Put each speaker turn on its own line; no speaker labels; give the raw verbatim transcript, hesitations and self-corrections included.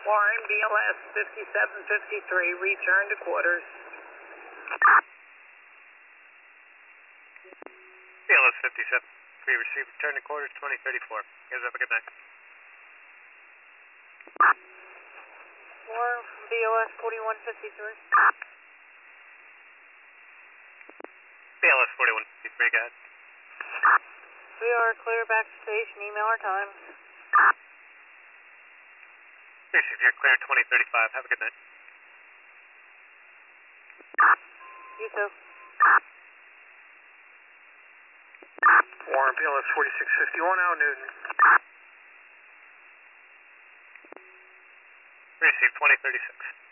Warren, B L S fifty-seven fifty-three, return to quarters.
B L S fifty-seven, we received return to quarters twenty thirty-four. You guys have a good night.
Warren from B L S forty-one fifty-three.
B L S forty-one fifty-three, go ahead.
We are clear back to station, email our times.
Received your clear twenty thirty-five, have a good night.
You too.
Warren, B L S forty-six fifty-one, out Newton.
Received twenty thirty-six.